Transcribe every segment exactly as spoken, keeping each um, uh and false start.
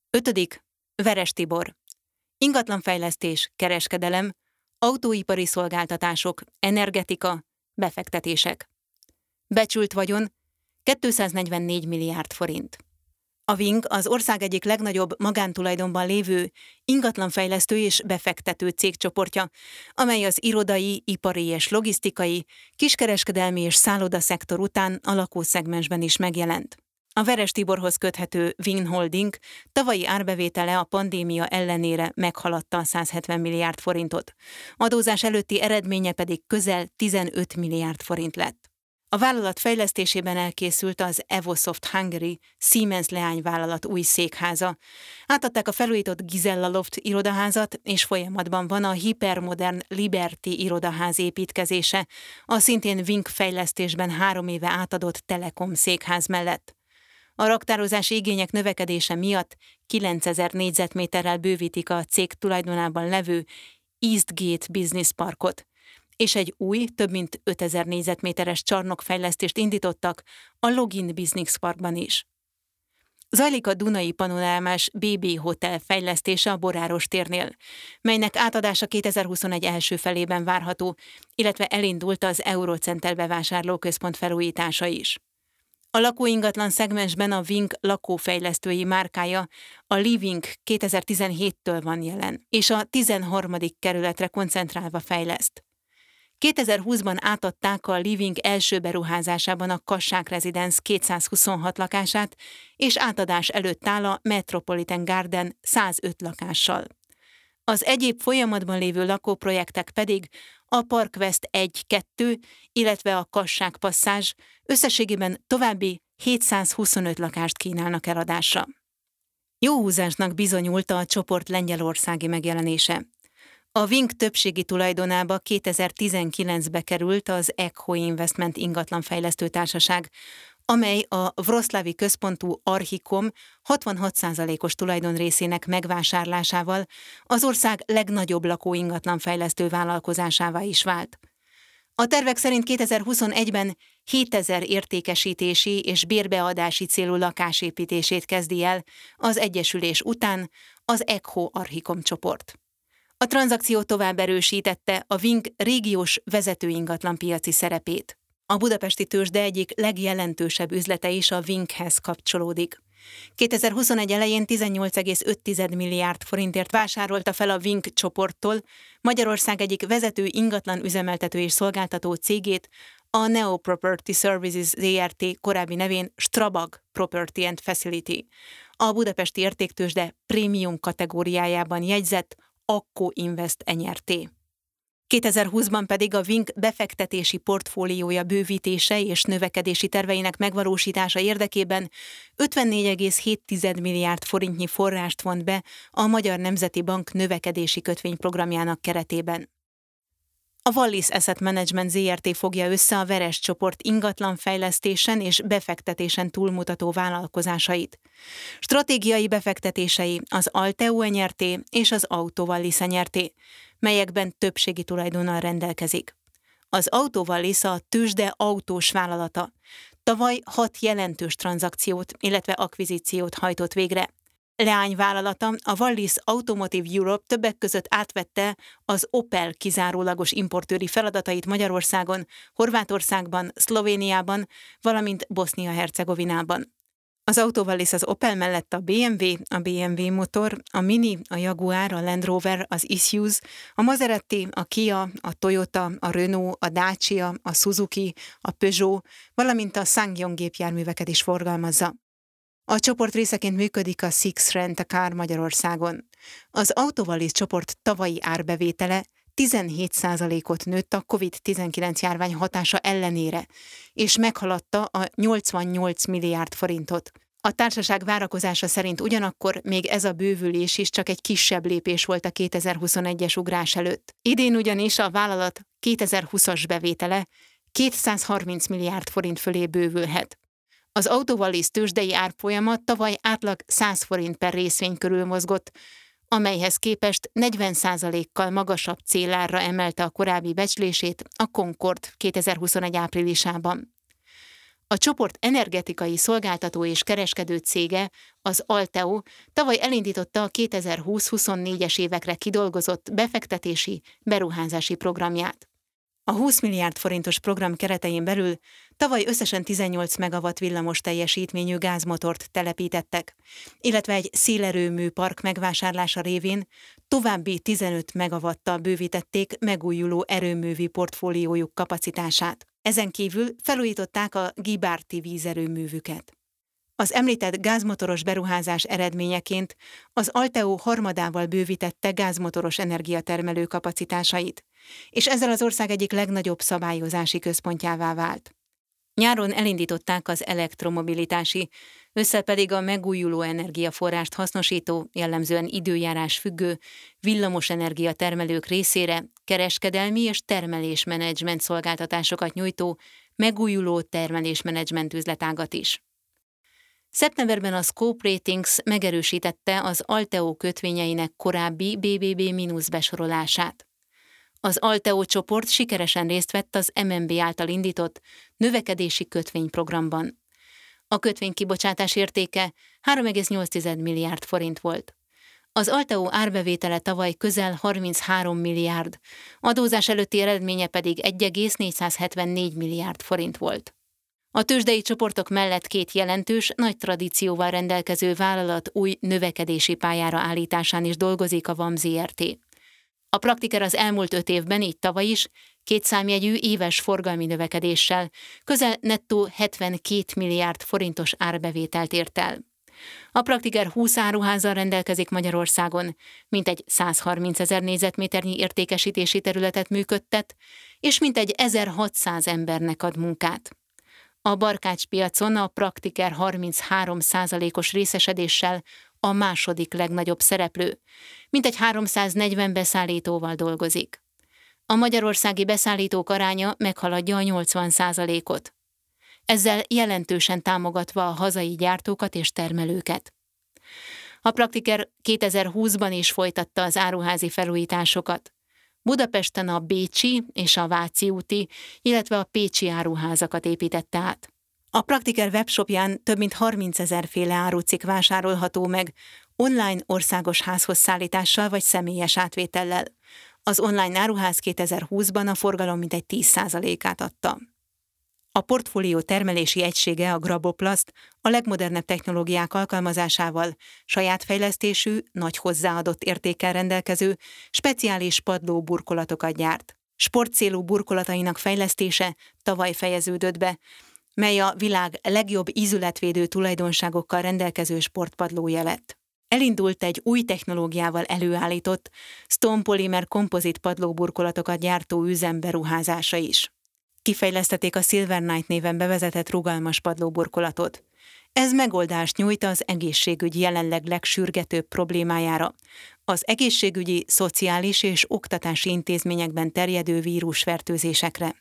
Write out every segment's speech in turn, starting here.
Ötödik. Veres Tibor. Ingatlanfejlesztés, kereskedelem, autóipari szolgáltatások, energetika, befektetések. Becsült vagyon kétszáznegyvennégy milliárd forint. A Ving az ország egyik legnagyobb magántulajdonban lévő ingatlanfejlesztő és befektető cégcsoportja, amely az irodai, ipari és logisztikai, kiskereskedelmi és szállodaszektor után a lakószegmensben is megjelent. A Veres Tiborhoz köthető Ving Holding tavalyi árbevétele a pandémia ellenére meghaladta a százhetven milliárd forintot. Adózás előtti eredménye pedig közel tizenöt milliárd forint lett. A vállalat fejlesztésében elkészült az Evosoft Hungary Siemens leányvállalat új székháza. Átadták a felújított Gizella Loft irodaházat, és folyamatban van a hipermodern Liberty irodaház építkezése, a szintén Ving fejlesztésben három éve átadott Telekom székház mellett. A raktározási igények növekedése miatt kilencezer négyzetméterrel bővítik a cég tulajdonában levő Eastgate Business Parkot, és egy új, több mint ötezer négyzetméteres csarnokfejlesztést indítottak a Login Business Parkban is. Zajlik a Dunai panorámás bé bé Hotel fejlesztése a Boráros térnél, melynek átadása kétezer-huszonegy első felében várható, illetve elindult az Eurocenter bevásárlóközpont felújítása is. A lakóingatlan szegmensben a Ving lakófejlesztői márkája, a Living kétezer-tizenhéttől van jelen, és a tizenharmadik kerületre koncentrálva fejleszt. kétezer-húszban átadták a Living első beruházásában a Kassák Residence kétszázhuszonhat lakását, és átadás előtt áll a Metropolitan Garden százöt lakással. Az egyéb folyamatban lévő lakóprojektek pedig a Parkwest egy kettő, illetve a Kassák Passzázs összességében további hétszázhuszonöt lakást kínálnak eladásra. Jó húzásnak bizonyult a csoport lengyelországi megjelenése. A Ving többségi tulajdonába kétezer-tizenkilencbe került az Echo Investment ingatlanfejlesztő társaság, amely a wroclawi központú Archicom hatvanhat százalékos tulajdonrészének megvásárlásával az ország legnagyobb lakóingatlanfejlesztő vállalkozásává is vált. A tervek szerint kétezer-huszonegyben hétezer értékesítési és bérbeadási célú lakásépítését kezdi el az egyesülés után az Echo Archicom csoport. A tranzakció tovább erősítette a Ving régiós vezető ingatlanpiaci szerepét. A budapesti tőzsde egyik legjelentősebb üzlete is a Vinghez kapcsolódik. kétezer-huszonegy elején tizennyolc egész öt milliárd forintért vásárolta fel a Ving csoporttól Magyarország egyik vezető ingatlan üzemeltető és szolgáltató cégét, a Neo Property Services zé er té korábbi nevén Strabag Property and Facility, a budapesti értéktőzsde prémium kategóriájában jegyzett Akko Invest en er té. kétezer-húszban pedig a Ving befektetési portfóliója bővítése és növekedési terveinek megvalósítása érdekében ötvennégy egész hét milliárd forintnyi forrást vont be a Magyar Nemzeti Bank növekedési kötvényprogramjának keretében. A Wallis Asset Management zé er té fogja össze a Veres csoport ingatlanfejlesztésen és befektetésen túlmutató vállalkozásait. Stratégiai befektetései az Alteo en er té és az Autovallis en er té, melyekben többségi tulajdonnal rendelkezik. Az Autovallis a tőzsde autós vállalata. Tavaly hat jelentős tranzakciót, illetve akvizíciót hajtott végre. Leányvállalata, a Wallis Automotive Europe többek között átvette az Opel kizárólagos importőri feladatait Magyarországon, Horvátországban, Szlovéniában, valamint Bosznia-Hercegovinában. Az Autovallis az Opel mellett a bé em vé, a bé em vé Motor, a Mini, a Jaguar, a Land Rover, az Issues, a Maserati, a Kia, a Toyota, a Renault, a Dacia, a Suzuki, a Peugeot, valamint a SsangYong gépjárműveket is forgalmazza. A csoport részeként működik a Six Rent a Car Magyarországon. Az Autovallis csoport tavalyi árbevétele tizenhét százalékot nőtt a kovid tizenkilenc járvány hatása ellenére, és meghaladta a nyolcvannyolc milliárd forintot. A társaság várakozása szerint ugyanakkor még ez a bővülés is csak egy kisebb lépés volt a kétezer-huszonegyes ugrás előtt. Idén ugyanis a vállalat kétezer-húszas bevétele kétszázharminc milliárd forint fölé bővülhet. Az Autovallis tőzsdei árfolyama tavaly átlag száz forint per részvény körül mozgott, amelyhez képest negyven százalékkal magasabb célárra emelte a korábbi becslését a Concord kétezer-huszonegy áprilisában. A csoport energetikai szolgáltató és kereskedő cége, az Alteo tavaly elindította a kétezer-húsz-huszonnégyes évekre kidolgozott befektetési, beruházási programját. A húsz milliárd forintos program keretein belül tavaly összesen tizennyolc megawatt villamos teljesítményű gázmotort telepítettek, illetve egy szélerőmű park megvásárlása révén további tizenöt megawattal bővítették megújuló erőművi portfóliójuk kapacitását. Ezen kívül felújították a Gibárti vízerőművüket. Az említett gázmotoros beruházás eredményeként az Alteo harmadával bővítette gázmotoros energiatermelő kapacitásait, és ezzel az ország egyik legnagyobb szabályozási központjává vált. Nyáron elindították az elektromobilitási, ősszel pedig a megújuló energiaforrást hasznosító, jellemzően időjárás függő, villamosenergia termelők részére kereskedelmi és termelésmenedzsment szolgáltatásokat nyújtó megújuló termelésmenedzsment üzletágat is. Szeptemberben a Scope Ratings megerősítette az Alteo kötvényeinek korábbi bé bé bé mínusz besorolását. Az Alteo csoport sikeresen részt vett az em en bé által indított növekedési kötvényprogramban. A kötvény kibocsátás értéke három egész nyolc milliárd forint volt. Az Alteo árbevétele tavaly közel harminchárom milliárd, adózás előtti eredménye pedig egy egész négyszázhetvennégy milliárd forint volt. A tőzsdei csoportok mellett két jelentős, nagy tradícióval rendelkező vállalat új növekedési pályára állításán is dolgozik a VAM zé er té. A Praktiker az elmúlt öt évben, így tavaly is, két számjegyű éves forgalmi növekedéssel, közel nettó hetvenkét milliárd forintos árbevételt ért el. A Praktiker húsz áruházzal rendelkezik Magyarországon, mintegy százharmincezer négyzetméternyi értékesítési területet működtet, és mintegy ezerhatszáz embernek ad munkát. A barkácspiacon a Praktiker harminchárom százalékos részesedéssel a második legnagyobb szereplő, mintegy háromszáznegyven beszállítóval dolgozik. A magyarországi beszállítók aránya meghaladja a nyolcvan százalékot. Ezzel jelentősen támogatva a hazai gyártókat és termelőket. A Praktiker kétezer-húszban is folytatta az áruházi felújításokat. Budapesten a bécsi és a váci úti, illetve a pécsi áruházakat építette át. A Praktiker webshopján több mint harmincezer féle árucikk vásárolható meg, online országos házhoz szállítással vagy személyes átvétellel. Az online áruház kétezer-húszban a forgalom mintegy tíz százalékát adta. A portfólió termelési egysége, a Graboplast, a legmodernebb technológiák alkalmazásával saját fejlesztésű, nagy hozzáadott értékkel rendelkező, speciális padló burkolatokat gyárt. Sportcélú burkolatainak fejlesztése tavaly fejeződött be, mely a világ legjobb ízületvédő tulajdonságokkal rendelkező sportpadlója lett. Elindult egy új technológiával előállított, Stone Polymer kompozit padlóburkolatokat gyártó üzem beruházása is. Kifejlesztették a Silver Knight néven bevezetett rugalmas padlóburkolatot. Ez megoldást nyújt az egészségügy jelenleg legsürgetőbb problémájára, az egészségügyi, szociális és oktatási intézményekben terjedő vírusfertőzésekre.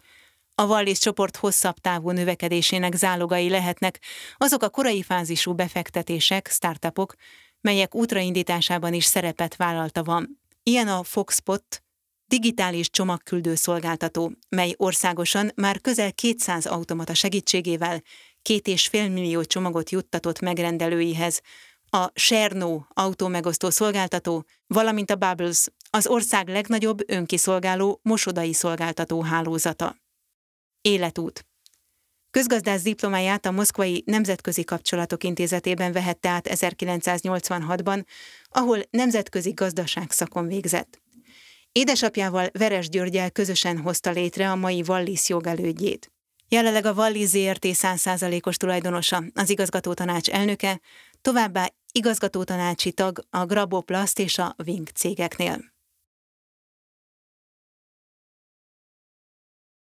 A Wallis csoport hosszabb távú növekedésének zálogai lehetnek azok a korai fázisú befektetések, startupok, melyek útraindításában is szerepet vállalta van. Ilyen a Foxpot, digitális csomagküldő szolgáltató, mely országosan már közel kétszáz automata segítségével két és fél millió csomagot juttatott megrendelőihez, a Sherno autómegosztó szolgáltató, valamint a Bubbles, az ország legnagyobb önkiszolgáló mosodai szolgáltató hálózata. Életút. Közgazdász diplomáját a Moszkvai Nemzetközi Kapcsolatok Intézetében vehette át ezerkilencszáznyolcvanhatban, ahol nemzetközi gazdaságszakon végzett. Édesapjával, Veres Györggyel közösen hozta létre a mai Wallis jogelődjét. Jelenleg a Wallis zé er té száz százalékos tulajdonosa, az igazgatótanács elnöke, továbbá igazgatótanácsi tag a Graboplast és a Ving cégeknél.